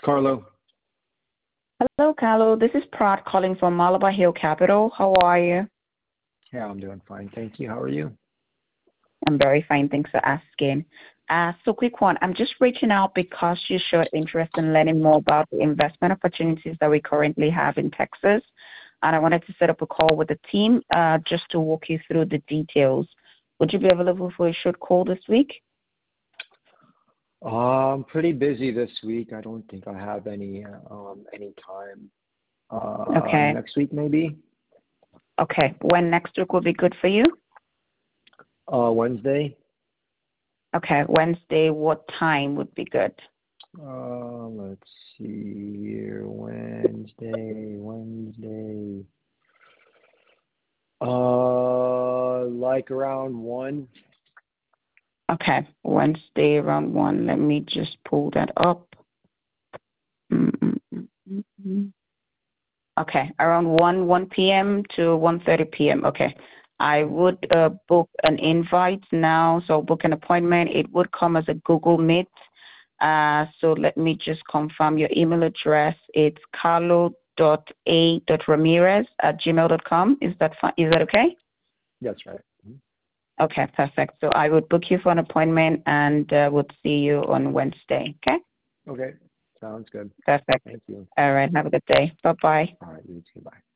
Carlo. Hello, Carlo. This is Prad calling from Malabar Hill Capital. How are you? Yeah, I'm doing fine. Thank you. How are you? I'm very fine. Thanks for asking. Quick one. I'm just reaching out because you showed interest in learning more about the investment opportunities that we currently have in Texas. And I wanted to set up a call with the team just to walk you through the details. Would you be available for a short call this week? I'm pretty busy this week. I don't think I have any time. Okay. Next week maybe. Okay. When next week will be good for you? Wednesday. Okay. Wednesday, what time would be good? Let's see here. Wednesday. Like around 1. Okay. Wednesday around 1. Let me just pull that up. Mm. Okay, around 1 p.m. to 1:30 p.m. Okay. I would book an invite now, so book an appointment. It would come as a Google Meet. So let me just confirm your email address. It's carlo.a.ramirez@gmail.com. Is that fine? Is that okay? That's right. Mhm. Okay, perfect. So I would book you for an appointment and would see you on Wednesday. Okay? Okay. Sounds good. Perfect. Thank you. All right. Have a good day. Bye-bye. All right. You too. Bye.